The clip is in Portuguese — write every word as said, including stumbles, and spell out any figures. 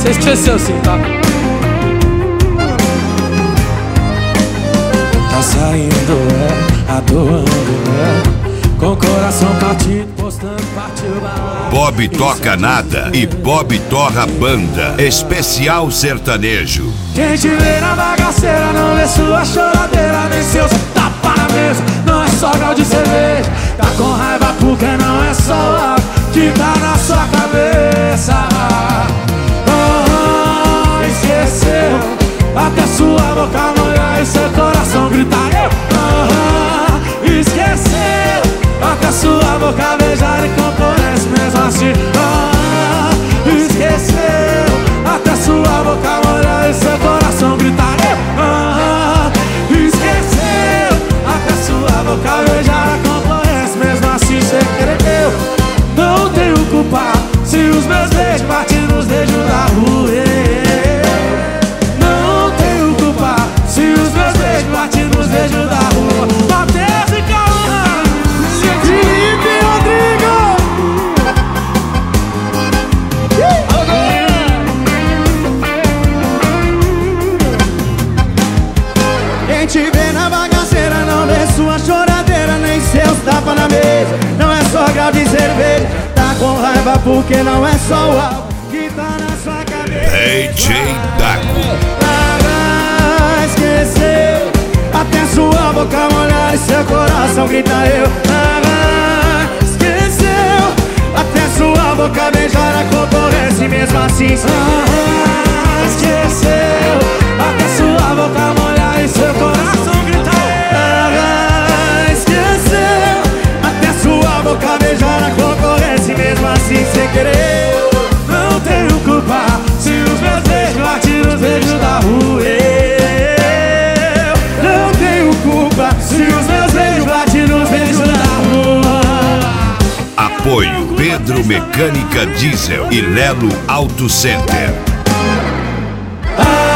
Você esqueceu sim, tá? Tá saindo, é, atuando, é, com o coração partido, postando, partiu balada. Bob toca nada e Bob torra banda. Especial sertanejo. Quem te vê na bagaceira não vê sua choradeira, nem seus tapa na mesa. Não é só grau de cerveja. Tá com raiva porque não é só o álcool que tá na sua cabeça. Oh, esqueceu até sua boca molhar e seu coração gritar. Oh, esqueceu até sua boca beijar e concorrência mesmo assim. Oh, esqueceu até sua boca molhar e seu coração gritar. Oh, esqueceu até sua boca beijar e concorrência mesmo assim. Cê querer, eu não tenho culpa se os meus beijos batem nos dedos da rua. Não tenho culpa se os meus beijos batem nos dedos da rua. Matheus e Calma, Felipe Rodrigo. Quem te vê na bagaceira não vê sua choradeira, nem seus tapas na mesa. Não é só grau de cerveja. Tá com raiva porque não é só o álcool que tá na sua cabeça. D J Dago. Ah, esqueceu até sua boca molhar e seu coração grita eu. Ah, esqueceu até sua boca beijar a concorrência e mesmo assim. Ah, esqueceu até sua boca molhar e seu coração grita eu. Ah, esqueceu até sua boca beijar a concorrência e mesmo assim sem querer. Não tenho culpa se os meus beijos batem nos beijos da rua. Eu não tenho culpa se os meus beijos batem nos beijos da rua. Apoio Pedro Mecânica Diesel e Lelo Auto Center. Ah,